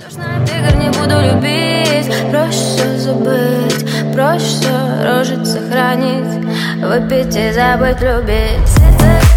Игр не буду любить, проще все забыть, проще все рожить, сохранить, выпить и забыть любить.